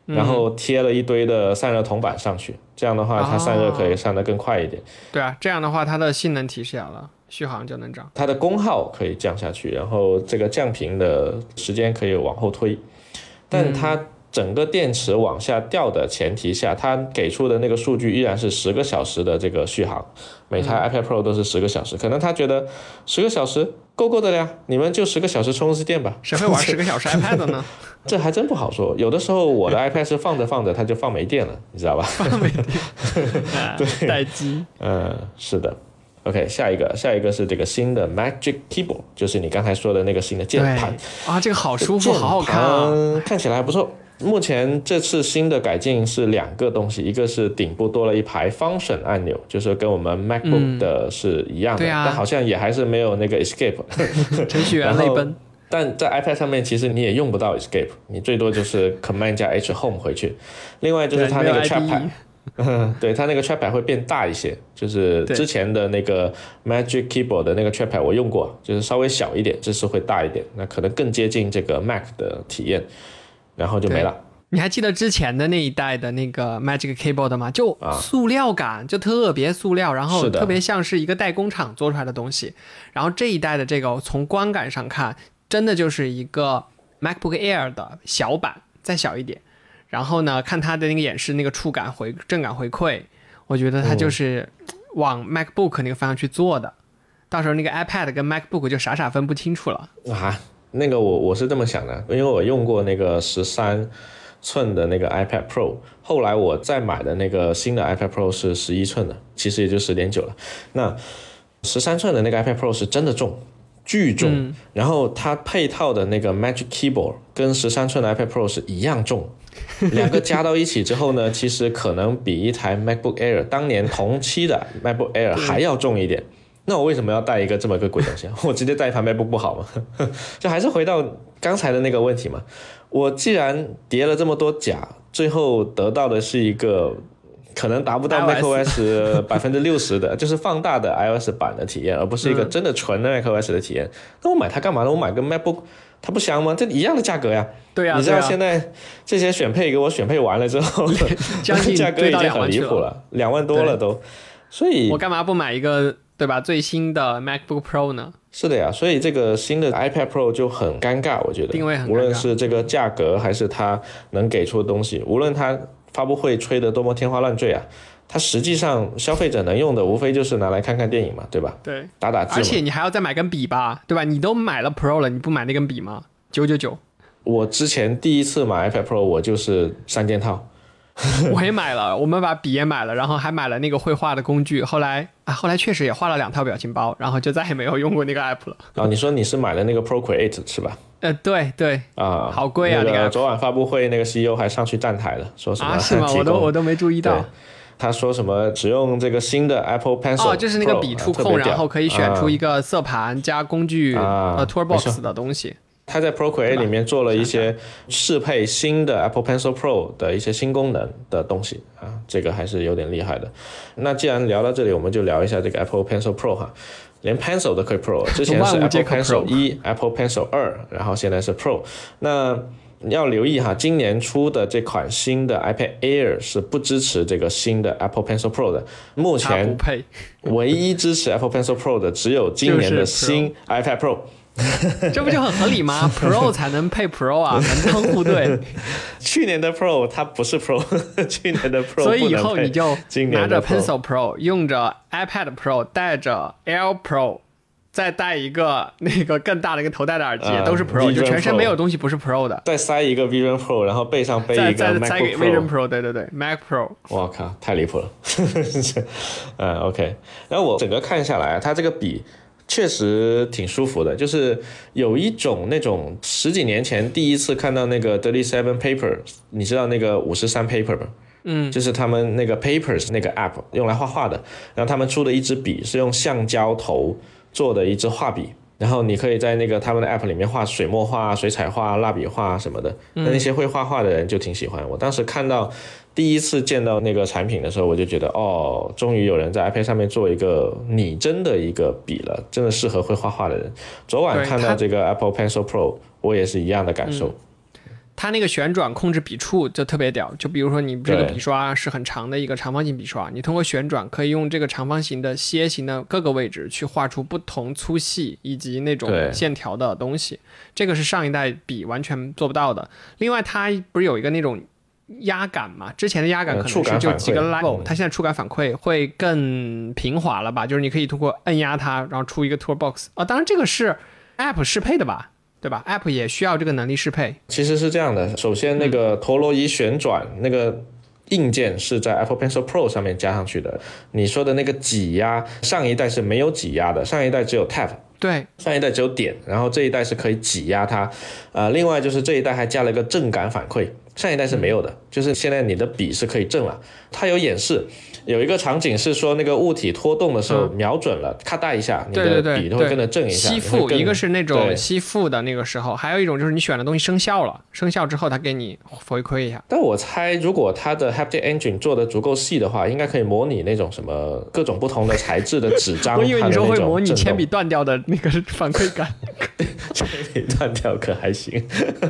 然后贴了一堆的散热铜板上去，这样的话它散热可以散得更快一点。 对啊，这样的话它的性能提升了，续航就能涨， 它的功耗可以降下去，然后这个降频的时间可以往后推，但它整个电池往下掉的前提下，它给出的那个数据依然是十个小时的这个续航，每台 iPad Pro 都是十个小时，可能他觉得十个小时够够的了呀，你们就十个小时充一次电吧。 谁会玩十个小时 iPad 呢？ 这还真不好说，有的时候我的 iPad 是放着放着它就放没电了，你知道吧？ 放没电，对，待机。 嗯，是的。OK， 下一个，下一个是这个新的 Magic Keyboard， 就是你刚才说的那个新的键盘啊，这个好舒服，好好看啊， 看起来还不错。目前这次新的改进是两个东西，一个是顶部多了一排 Function 按钮，就是跟我们 MacBook 的是一样的，嗯啊、但好像也还是没有那个 Escape 程序员泪奔。 但在 iPad 上面其实你也用不到 Escape， 你最多就是 Command 加 H Home 回去。另外就是它那个 Trackpad， 对，它那个 Trackpad 会变大一些，就是之前的那个 Magic Keyboard 的那个 Trackpad 我用过，就是稍微小一点，这次会大一点，那可能更接近这个 Mac 的体验。然后就没了。 你还记得之前的那一代的那个 Magic Keyboard 吗？就塑料感、啊、就特别塑料，然后特别像是一个代工厂做出来的东西。然后这一代的这个从观感上看，真的就是一个 MacBook Air 的小版，再小一点。然后呢，看它的那个演示那个触感回震感回馈，我觉得它就是往 MacBook 那个方向去做的。嗯、到时候那个 iPad 跟 MacBook 就傻傻分不清楚了啊。那个我我是这么想的，因为我用过那个十三寸的那个 iPad Pro， 后来我再买的那个新的 iPad Pro 是十一寸的，其实也就 十点九 了。那十三寸的那个 iPad Pro 是真的重，巨重、嗯、然后它配套的那个 Magic Keyboard 跟十三寸的 iPad Pro 是一样重，两个加到一起之后呢，其实可能比一台 MacBook Air 当年同期的 MacBook Air 还要重一点。那我为什么要带一个这么一个鬼东西？我直接带一盘 MacBook 不好吗？就还是回到刚才的那个问题嘛。我既然叠了这么多甲，最后得到的是一个可能达不到 macOS 百分之六十的，就是放大的 iOS 版的体验，而不是一个真的纯的 macOS 的体验。那我买它干嘛呢？我买个 MacBook， 它不香吗？这一样的价格呀。 对呀、啊， 你知道现在这些选配给我选配完了之后，价格已经很离谱了，两万多了都。所以我干嘛不买一个？对吧？最新的 MacBook Pro 呢？ 是的呀，所以这个新的 iPad Pro 就很尴尬，我觉得定位很尴尬， 无论是这个价格还是它能给出的东西，无论它发布会吹得多么天花乱坠啊，它实际上消费者能用的无非就是拿来看看电影嘛，对吧？ 对， 打打字嘛。 而且你还要再买根笔吧，对吧？你都买了 Pro 了，你不买那根笔吗？九九九。 我之前第一次买 iPad Pro 我就是三件套。 我也买了，我们把笔也买了，然后还买了那个绘画的工具。后来啊，后来确实也画了两套表情包，然后就再也没有用过那个 app 了。 啊，你说你是买了那个 Procreate 是吧？ 呃，对对啊， 好贵啊！那个昨晚发布会那个 C E O 还上去站台了，说什么？ 啊，是吗？我都我都没注意到。 他说什么？使用这个新的 Apple Pencil， 哦，就是那个笔触控，然后可以选出一个色盘加工具、啊、呃 Toolbox 的东西。他在 Procreate 里面做了一些适配新的 Apple Pencil Pro 的一些新功能的东西啊，这个还是有点厉害的。那既然聊到这里，我们就聊一下这个 Apple Pencil Pro 哈，连 Pencil 都可以 Pro， 之前是 Apple Pencil 一、Apple Pencil 二，然后现在是 Pro。那要留意哈，今年出的这款新的 iPad Air 是不支持这个新的 Apple Pencil Pro 的。目前唯一支持 Apple Pencil Pro 的只有今年的新 iPad Pro。 这不就很合理吗？ Pro 才能配 Pro 啊，门当户对。 去年的 Pro 它不是 Pro， 去年的 Pro 所以以后你就拿着 Pencil Pro， 用着 iPad Pro， 带着 Air Pro， 再带一个那个更大的一个头戴的耳机，呃、都是 Pro， 就全身没有东西不是 Pro 的。 再塞一个 Vision Pro， 然后背上背一个 MacBook Pro， 再塞个 Vision Pro， 对对对 ，Mac Pro。 我靠，太离谱了。嗯 ，OK。然后我整个看下来，它这个笔确实挺舒服的，就是有一种那种十几年前第一次看到那个 thirty-seven Paper， 你知道那个五十三 Paper 吗？ 嗯， 就是他们那个 Papers 那个 app 用来画画的，然后他们出的一支笔是用橡胶头做的一支画笔，然后你可以在那个他们的 app 里面画水墨画、水彩画、蜡笔画什么的，那那些会画画的人就挺喜欢。我当时看到第一次见到那个产品的时候，我就觉得哦，终于有人在 iPad 上面做一个拟真的一个笔了，真的适合会画画的人。昨晚看到这个 Apple Pencil Pro， 我也是一样的感受。 它它那个旋转控制笔触就特别屌，就比如说你这个笔刷是很长的一个长方形笔刷，你通过旋转可以用这个长方形的楔形的各个位置去画出不同粗细以及那种线条的东西，这个是上一代笔完全做不到的。另外它不是有一个那种压感嘛，之前的压感可能是就几个 level，、嗯、它现在触感反馈会更平滑了吧，就是你可以通过摁压它然后出一个 toolbox 啊、哦，当然这个是 app 适配的吧，对吧？ App 也需要这个能力适配。 其实是这样的，首先那个陀螺仪旋转、嗯、那个硬件是在 Apple Pencil Pro 上面加上去的。你说的那个挤压，上一代是没有挤压的，上一代只有 Tap， 对， 上一代只有点，然后这一代是可以挤压它。呃，另外就是这一代还加了一个震感反馈，上一代是没有的，嗯、就是现在你的笔是可以震了。它有演示，有一个场景是说那个物体拖动的时候瞄准了，咔嗒一下，你的笔都会跟着震一下。 吸附，一个是那种吸附的那个时候，还有一种就是你选的东西生效了，生效之后它给你回馈一下。 但我猜，如果它的 Haptic Engine 做的足够细的话，应该可以模拟那种什么各种不同的材质的纸张。 我以为你说会模拟铅笔断掉的那个反馈感。 铅笔断掉可还行。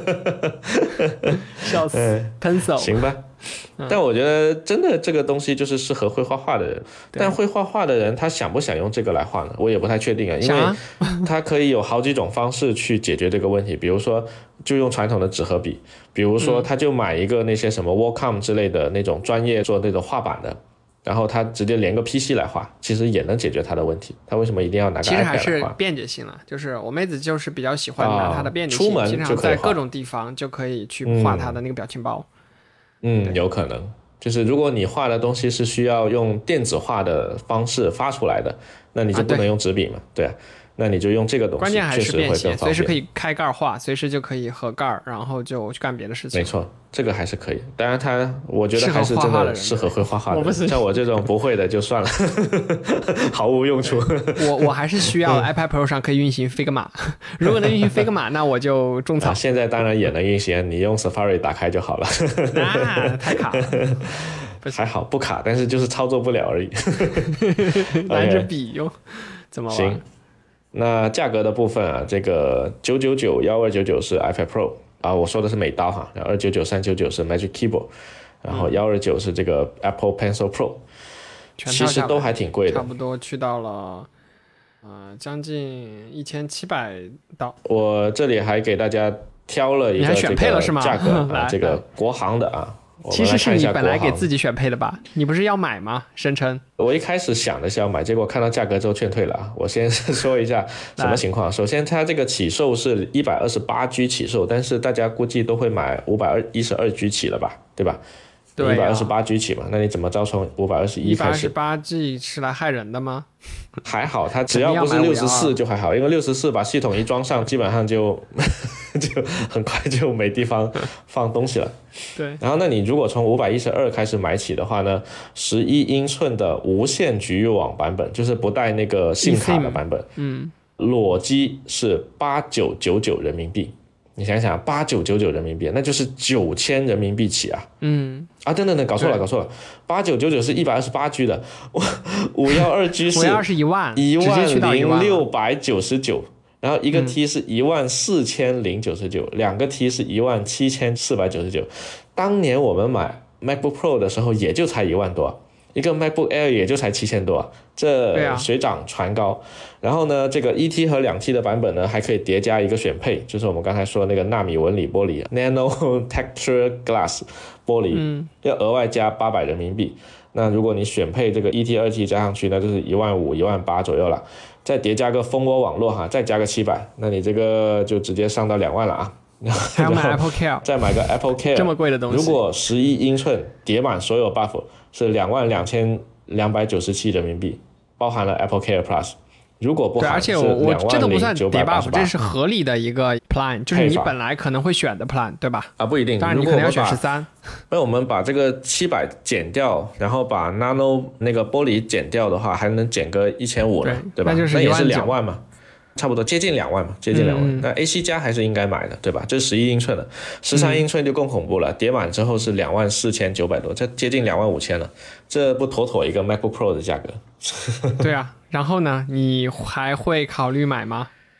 笑死、嗯、Pencil 行吧。但我觉得真的这个东西就是适合会画画的人，但会画画的人他想不想用这个来画呢？我也不太确定啊，因为他可以有好几种方式去解决这个问题，比如说就用传统的纸和笔，比如说他就买一个那些什么 Wacom 之类的那种专业做那种画板的，然后他直接连个 P C 来画，其实也能解决他的问题。他为什么一定要拿个 iPad 来画？ 其实还是便捷性了，就是我妹子就是比较喜欢拿它的便捷性， 出门经常在各种地方就可以去画它的那个表情包。 嗯，有可能。就是如果你画的东西是需要用电子化的方式发出来的，那你就不能用纸笔嘛，啊 对, 对啊，那你就用这个东西， 关键还是便携，随时可以开盖画，随时就可以合盖，然后就去干别的事情。 没错，这个还是可以。当然它我觉得还是真的适合会画画的人，像我这种不会的就算了。毫无用处。 我我还是需要 iPad Pro 上可以运行 Figma， 如果能运行 Figma 那我就种草、啊、 现在当然也能运行，你用 Safari 打开就好了。 啊，太卡了。 还好不卡，但是就是操作不了而已。 拿着笔用怎么玩？ 行，那价格的部分啊，这个九九九、一二九九是 iPad Pro 啊，我说的是美刀哈，然后二九九、三九九是 Magic Keyboard， 然后一二九是这个 Apple Pencil Pro，、嗯、其实都还挺贵的， 差不多去到了呃将近一千七百刀。 我这里还给大家挑了一个这个价格啊，这个国行的啊。 其实是你本来给自己选配的吧？你不是要买吗？声称我一开始想的是要买，结果看到价格之后劝退了啊。我先说一下什么情况。首先，它这个起售是一百二十八 G 起售，但是大家估计都会买五百一十二 G 起了吧？对吧？ 对、啊， 一百二十八 G 起嘛，那你怎么着从五百二十一开始？一百二十八 G 是来害人的吗？ 还好，它只要不是六十四就还好，因为六十四把系统一装上，基本上就就很快就没地方放东西了。 对。 然后，那你如果从五百一十二开始买起的话呢，十一英寸的无线局域网版本，就是不带那个 SIM 卡的版本， 嗯， 裸机是八九九九人民币。你想想，八九九九人民币，那就是九千人民币起啊！ 嗯， 啊，等等等，搞错了，搞错了，八九九九是一百二十八 G 的，五幺二 G 是五幺二是一万， 一万零六百九十九，然后一个 T 是一万四千零九十九，两个 T 是一万七千四百九十九。当年我们买 MacBook Pro 的时候，也就才一万多。一个 MacBook Air 也就才七千多，这水涨船高、啊、然后呢这个 一 T 和两 T 的版本呢还可以叠加一个选配，就是我们刚才说的那个纳米纹理玻璃 Nano Texture Glass 玻璃、嗯、要额外加八百人民币。那如果你选配这个 一 T 二 T 加上去那就是一万五一万八左右了，再叠加个蜂窝网络哈，再加个七百，那你这个就直接上到两万了啊。 还要买 Apple Care， 再买个 Apple Care 这么贵的东西， 如果十一英寸叠满所有 buff 是两万两千两百九十七人民币，包含了 Apple Care Plus。如果不含是两万零九百八十八。 这都不算叠 buff， 这是合理的一个 plan， 就是你本来可能会选的 plan， 对吧？ 啊，不一定。 当然你可能要选十三。 那我们把这个七百减掉，然后把 Nano 那个玻璃减掉的话，还能减个一千五呢， 对, 对吧？ 那就是那也是两万嘛。差不多接近两万嘛，接近两万。 嗯、 那 A C 加还是应该买的，对吧？这是十一英寸的，十三英寸就更恐怖了，叠满之后是两万四千九百多，这接近两万五千了，这不妥妥一个 MacBook Pro 的价格。 对啊，然后呢，你还会考虑买吗？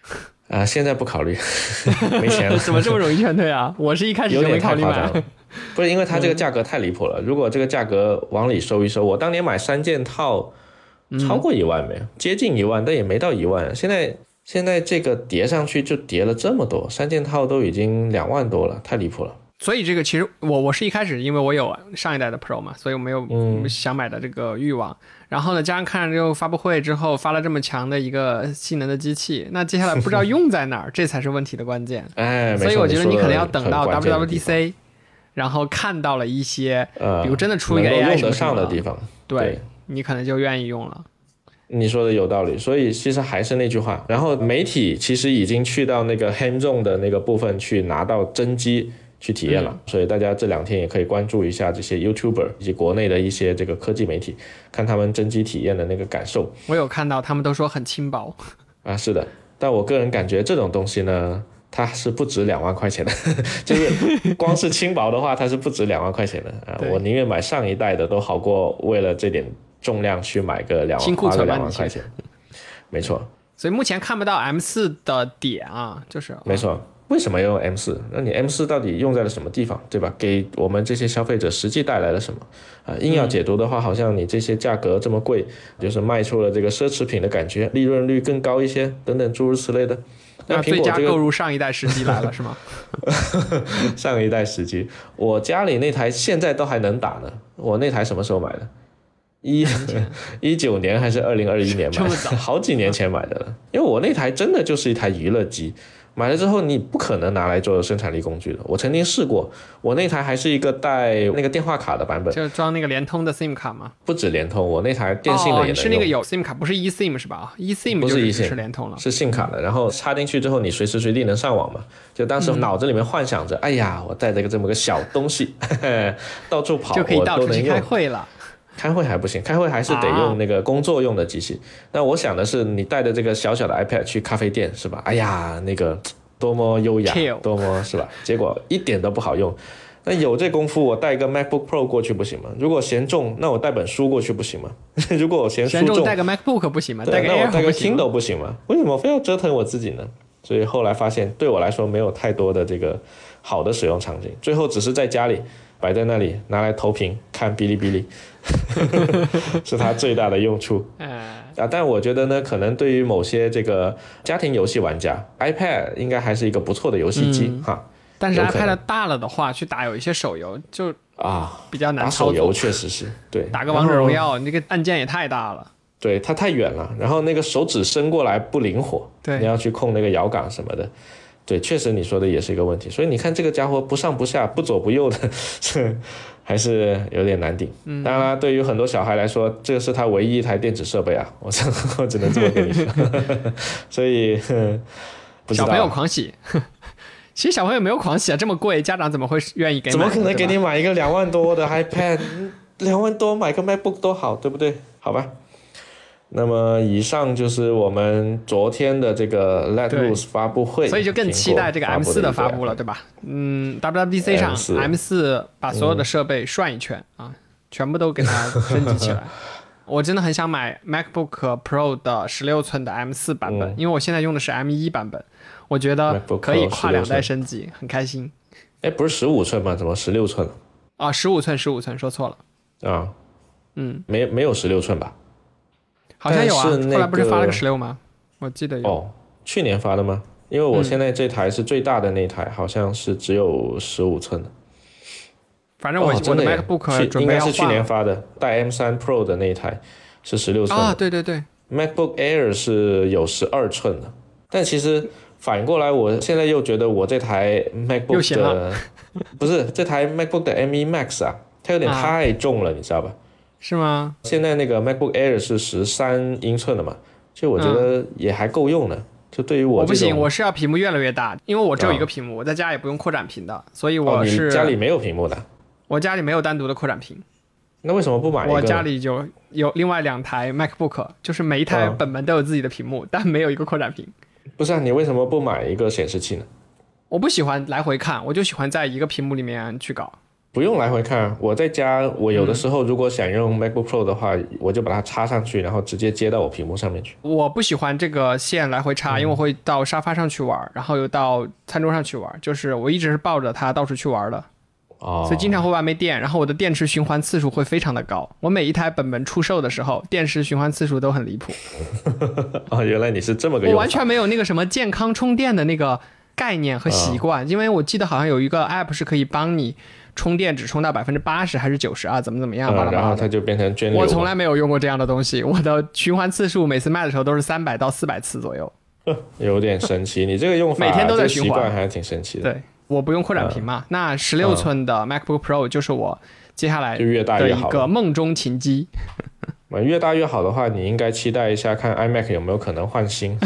啊、呃，现在不考虑，没钱了。 怎么这么容易劝退啊？我是一开始就没考虑买。 不是因为它这个价格太离谱了，如果这个价格往里收一收，我当年买三件套超过一万没有、嗯、接近一万，但也没到一万。现在现在这个叠上去就叠了这么多，三件套都已经两万多了，太离谱了。 所以这个其实我我是一开始因为我有上一代的 Pro 嘛，所以我没有想买的这个欲望、嗯、然后呢加上看这个发布会之后发了这么强的一个性能的机器，那接下来不知道用在哪儿这才是问题的关键。 哎， 所以我觉得你可能要等到 W W D C 然后看到了一些、呃、比如真的出一个 A I 什么什么用得上的地方， 对, 对你可能就愿意用了。 你说的有道理，所以其实还是那句话，然后媒体其实已经去到那个 hands-on 的那个部分去拿到真机去体验了、嗯、所以大家这两天也可以关注一下这些 YouTuber 以及国内的一些这个科技媒体，看他们真机体验的那个感受。 我有看到他们都说很轻薄啊，是的，但我个人感觉这种东西呢它是不值两万块钱的就是光是轻薄的话它是不值两万块钱的、啊、我宁愿买上一代的都好过为了这点重量去买个两万花个两万块钱。没错， 所以目前看不到 M 四 的点啊，就是没错。为什么要用 M 四？ 那你 M 四 到底用在了什么地方，对吧？给我们这些消费者实际带来了什么、呃、硬要解读的话、嗯、好像你这些价格这么贵就是卖出了这个奢侈品的感觉，利润率更高一些等等诸如此类的。 那最佳购入上一代时机来了是吗？ 上一代时机，我家里那台现在都还能打呢。我那台什么时候买的？一一九年还是二零二一年买的？好几年前买的了。因为我那台真的就是一台娱乐机，买了之后你不可能拿来做生产力工具的。我曾经试过，我那台还是一个带那个电话卡的版本， 就装那个联通的 SIM 卡吗？ 不止联通，我那台电信的也能用。 哦，是那个有 SIM 卡，不是 eSIM 是吧？ eSIM 不是 eSIM 是联通了， 是 SIM 卡的，然后插进去之后你随时随地能上网嘛。就当时脑子里面幻想着、嗯、哎呀我带着个这么个小东西到处跑， 就可以到处去开会了。 开会还不行，开会还是得用那个工作用的机器、啊、那我想的是你带着这个小小的 iPad 去咖啡店是吧，哎呀那个多么优雅，多么是吧，结果一点都不好用。那有这功夫我带一个 MacBook Pro 过去不行吗？如果嫌重那我带本书过去不行吗？如果我嫌书重带个 MacBook 不行吗？带个 Air 那我带个 Kindle 不行吗？为什么非要折腾我自己呢？所以后来发现对我来说没有太多的这个好的使用场景，最后只是在家里摆在那里拿来投屏看哔哩哔哩是它最大的用处、啊、但我觉得呢可能对于某些这个家庭游戏玩家 iPad 应该还是一个不错的游戏机、嗯、哈。 但是 iPad 大了的话去打有一些手游就啊比较难操作， 打手游确实是对， 打个王者荣耀那个按键也太大了， 对，它太远了，然后那个手指伸过来不灵活， 对， 你要去控那个摇杆什么的，对，确实你说的也是一个问题。所以你看这个家伙不上不下不左不右的还是有点难顶、嗯、当然对于很多小孩来说这是他唯一一台电子设备啊，我我只能这么跟你说所以不知道、啊、 小朋友狂喜其实小朋友没有狂喜啊，这么贵家长怎么会愿意给你买？ 怎么可能给你买一个两万多的 iPad 两万多买个 MacBook 多好，对不对？好吧，那么以上就是我们昨天的这个 Let Loose 发布会， 所以就更期待这个 M 四 的发布了，对吧？嗯 ，W W D C 上 M 四 把所有的设备涮一圈、嗯、啊，全部都给它升级起来。我真的很想买 MacBook Pro 的十六寸的 M 四 版本、嗯，因为我现在用的是 M 一 版本，我觉得可以跨两代升级，很开心。 哎，不是十五寸吗？怎么十六寸了？ 啊，十五寸，十五寸，说错了。 啊， 嗯， 没没有十六寸吧？ 好像有啊、 那個， 后来不是发了个十六吗？我记得有。 哦，去年发的吗？因为我现在这台是最大的那台，嗯、好像是只有十五寸的。 反正我、哦、我的 MacBook 准备要换， 应该是去年发的，带 M 三 Pro 的那一台是十六寸的。 啊，对对对。 MacBook Air 是有十二寸的，但其实反过来，我现在又觉得我这台 MacBook 的不是这台 MacBook 的 M 一 Max 啊，它有点太重了、啊，你知道吧？ 是吗？ 现在那个 MacBook Air 是十三英寸的嘛，就我觉得也还够用的。嗯、就对于我这种， 我不行，我是要屏幕越来越大，因为我只有一个屏幕，啊、我在家也不用扩展屏的，所以我是、 哦、你家里没有屏幕的。 我家里没有单独的扩展屏， 那为什么不买一个？ 我家里就有另外两台 MacBook， 就是每一台本门都有自己的屏幕、嗯，但没有一个扩展屏。 不是啊，你为什么不买一个显示器呢？ 我不喜欢来回看，我就喜欢在一个屏幕里面去搞。 不用来回看，我在家，我有的时候如果想用 MacBook Pro 的话，嗯、我就把它插上去，然后直接接到我屏幕上面去。 我不喜欢这个线来回插，嗯、因为我会到沙发上去玩，然后又到餐桌上去玩，就是我一直是抱着它到处去玩的。哦，所以经常会玩没电，然后我的电池循环次数会非常的高。我每一台本本出售的时候，电池循环次数都很离谱。 哦，原来你是这么个用法。 我完全没有那个什么健康充电的那个概念和习惯，哦、因为我记得好像有一个 app 是可以帮你充电只充到百分之八十还是九十啊，怎么怎么样， 嗯、然后它就变成涓流。 我从来没有用过这样的东西，我的循环次数每次卖的时候都是三百到四百次左右。 有点神奇，你这个用法每天都在循环， 这个习惯还挺神奇的。 对。我不用扩展屏嘛，嗯、那十六寸的 MacBook Pro 就是我接下来的一个梦中情机。 越大越好的话，你应该期待一下，看 iMac 有没有可能换新。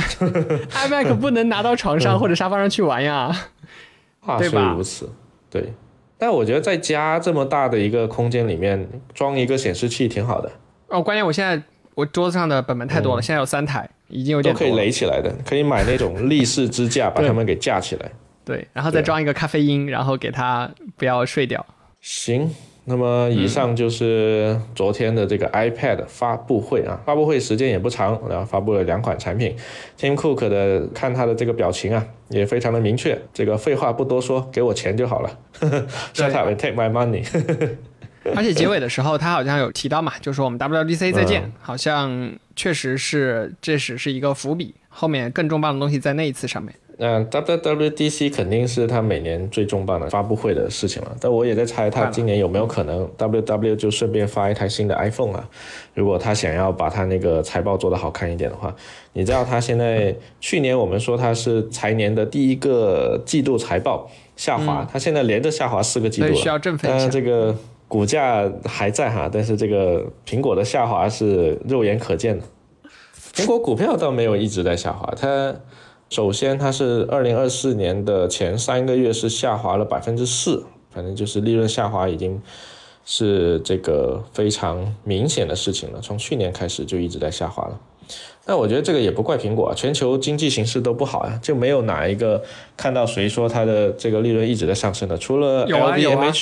iMac 不能拿到床上或者沙发上去玩呀， 话虽如此，对。但我觉得在家这么大的一个空间里面装一个显示器挺好的。 哦，关键我现在我桌子上的本本太多了，嗯、现在有三台，已经有点多了， 都可以垒起来的，可以买那种立式支架，把它们给架起来。 对，然后再装一个咖啡因，然后给它不要睡掉。 行，那么以上就是昨天的这个 iPad 发布会啊，嗯、发布会时间也不长，然后发布了两款产品。Tim Cook 的看他的这个表情啊，也非常的明确，这个废话不多说，给我钱就好了。Shut up and take my money 。 而且结尾的时候，他好像有提到嘛，就说我们 W W D C 再见，嗯、好像确实是这只是一个伏笔，后面更重磅的东西在那一次上面。 嗯 ，W W D C 肯定是他每年最重磅的发布会的事情了，但我也在猜他今年有没有可能 W W 就顺便发一台新的 iPhone 啊？如果他想要把他那个财报做得好看一点的话，你知道他现在去年我们说他是财年的第一个季度财报下滑，嗯、他现在连着下滑四个季度了， 需要振奋一下。 但这个股价还在哈，但是这个苹果的下滑是肉眼可见的。苹果股票倒没有一直在下滑，它。首先它是二零二四年的前三个月是下滑了百分之四，反正就是利润下滑已经是这个非常明显的事情了，从去年开始就一直在下滑了。但我觉得这个也不怪苹果啊，全球经济形势都不好啊，就没有哪一个看到谁说它的这个利润一直在上升的，除了 L V M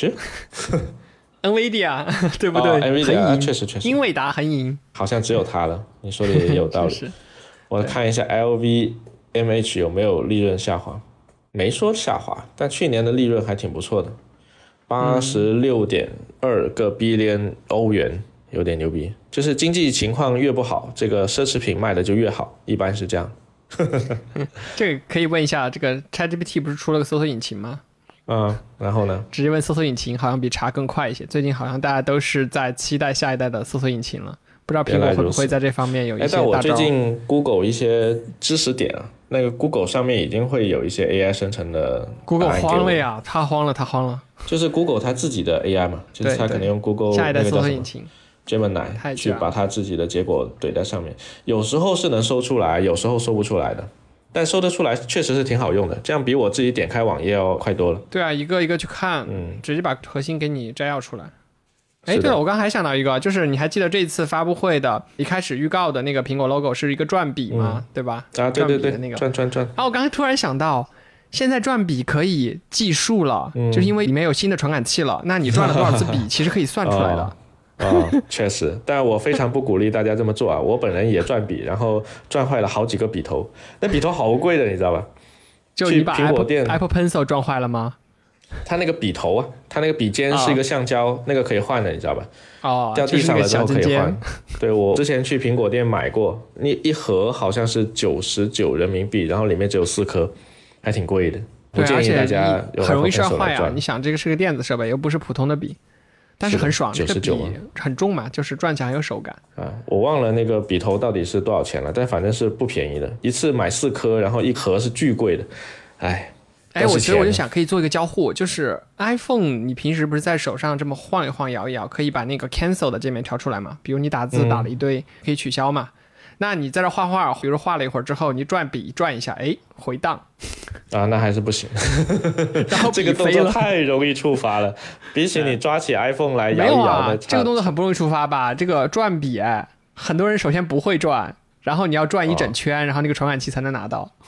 H。NVIDIA 对不对？ 哦、NVIDIA 确实确实， 英伟达很赢， 好像只有它了。你说的也有道理。是我看一下 L V M H 有没有利润下滑？没说下滑，但去年的利润还挺不错的，八十六点二个 billion 欧元，有点牛逼。就是经济情况越不好，这个奢侈品卖的就越好，一般是这样。 这个可以问一下，这个 ChatGPT 不是出了个搜索引擎吗？ 嗯，然后呢？ 直接问搜索引擎好像比查更快一些。最近好像大家都是在期待下一代的搜索引擎了。不知道苹果会不会在这方面有一些大招？ 但我最近 Google 一些知识点啊，那个 Google 上面已经会有一些 A I 生成的 Google 慌了呀，他慌了，他慌了。 就是 Google 它自己的 A I 嘛，就是它可能用 Google 下一代搜索引擎 Gemini 去把它自己的结果怼在上面，有时候是能搜出来，有时候搜不出来的。但搜得出来确实是挺好用的，这样比我自己点开网页要快多了。 对啊，一个一个去看，嗯，直接把核心给你摘要出来。哎，对了，我刚才还想到一个，就是你还记得这次发布会的一开始预告的那个苹果 logo 是一个转笔吗？嗯、对吧？ 啊，对对对， 那个转转转。 啊，我刚才突然想到，现在转笔可以计数了，嗯、就是因为里面有新的传感器了，那你转了多少次笔，其实可以算出来的。 哦哦，确实，但我非常不鼓励大家这么做啊！我本人也转笔，然后转坏了好几个笔头，那笔头好贵的，你知道吧？ 就你把 Apple, Apple Pencil 撞坏了吗？ 它那个笔头啊，它那个笔尖是一个橡胶，哦、那个可以换的，你知道吧？ 哦， 掉地上了之后可以换。对，我之前去苹果店买过，那一盒好像是九十九人民币，然后里面只有四颗，还挺贵的。不建议大家用 Apple Pencil 来转。 很容易摔坏啊！你想，这个是个电子设备，又不是普通的笔。但是很爽，这个笔很重嘛，就是转起来很有手感啊。我忘了那个笔头到底是多少钱了，但反正是不便宜的，一次买四颗，然后一盒是巨贵的，哎。 哎，我觉得我就想可以做一个交互，就是 iPhone 你平时不是在手上这么晃一晃摇一摇，可以把那个 cancel 的界面调出来嘛？比如你打字打了一堆，嗯、可以取消嘛？那你在这画画，比如画了一会儿之后，你转笔转一下，哎，回档。 啊，那还是不行。 然后这个动作太容易触发了，比起你抓起 iPhone 来摇一摇的， 没有啊，这个动作很不容易触发吧？这个转笔，哎，很多人首先不会转，然后你要转一整圈，哦、然后那个传感器才能拿到。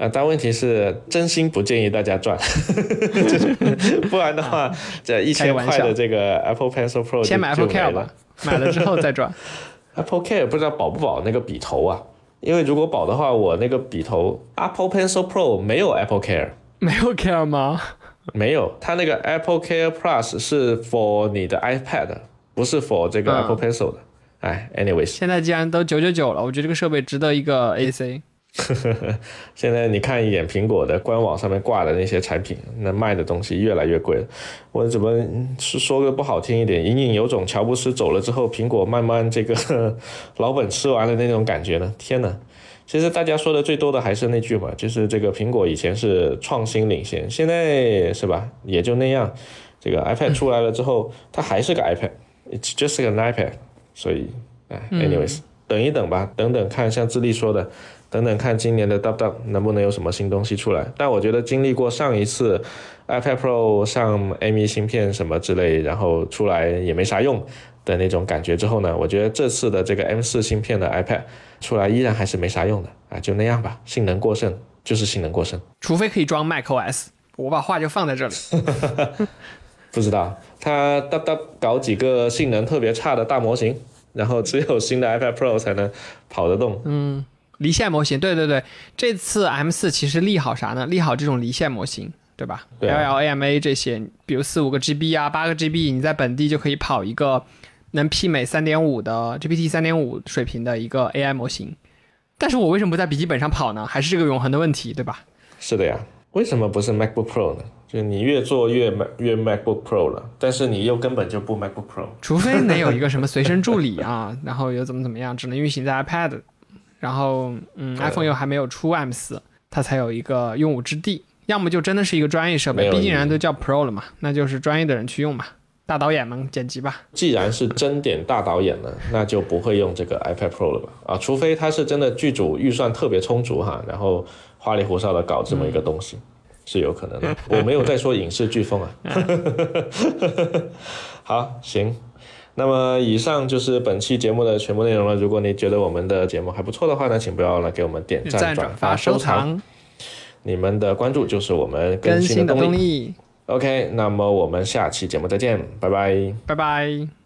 啊，但问题是真心不建议大家赚，不然的话，这一千块的这个 Apple Pencil Pro 先买 Apple Care 吧，买了之后再赚。 Apple Care 不知道保不保那个笔头啊？因为如果保的话，我那个笔头 Apple Pencil Pro 没有 Apple Care， 没有 Care 吗？ 没有，它那个 Apple Care Plus 是 for 你的 iPad， 不是 for 这个 Apple Pencil 的。哎、嗯、，anyways， 现在既然都九九九了，我觉得这个设备值得一个 A C。 现在你看一眼苹果的官网上面挂的那些产品，那卖的东西越来越贵了。我怎么说个不好听一点，隐隐有种乔布斯走了之后，苹果慢慢这个老本吃完了那种感觉呢。天哪！其实大家说的最多的还是那句嘛，就是这个苹果以前是创新领先，现在是吧，也就那样。这个 iPad 出来了之后，它还是个 iPad，it's just an iPad。所以，哎 ，anyways，、嗯、等一等吧，等等看，像智利说的。等等看今年的 Dub Dub 能不能有什么新东西出来，但我觉得经历过上一次 iPad Pro 上 M 一 芯片什么之类，然后出来也没啥用的那种感觉之后呢，我觉得这次的这个 M 四 芯片的 iPad 出来依然还是没啥用的啊，就那样吧，性能过剩就是性能过剩， 除非可以装 macOS， 我把话就放在这里。 不知道他 Dub Dub 搞几个性能特别差的大模型，然后只有新的 iPad Pro 才能跑得动。 嗯。离线模型，对对对，这次 M 四 其实利好啥呢？利好这种离线模型，对吧？对啊、L L A M A 这些，比如四五个 G B 啊，八个 G B， 你在本地就可以跑一个能媲美 三点五 的 G P T 三点五 水平的一个 A I 模型。但是我为什么不在笔记本上跑呢？还是这个永恒的问题，对吧？ 是的呀，为什么不是 MacBook Pro 呢？就你越做越越 MacBook Pro 了，但是你又根本就不 MacBook Pro， 除非能有一个什么随身助理啊，然后又怎么怎么样，只能运行在 iPad。然后，嗯 ，iPhone 又还没有出 M 四，它才有一个用武之地。要么就真的是一个专业设备，毕竟人都叫 Pro 了嘛，那就是专业的人去用嘛，大导演们剪辑吧。 既然是真点大导演呢，那就不会用这个 iPad Pro 了吧？啊，除非他是真的剧组预算特别充足哈，然后花里胡哨的搞这么一个东西，嗯、是有可能的。我没有在说影视飓风啊。好，行。那么以上就是本期节目的全部内容了。如果你觉得我们的节目还不错的话呢，请不要忘了给我们点赞、转发、收藏。你们的关注就是我们更新的动力。 动力 OK， 那么我们下期节目再见，拜拜， 拜拜。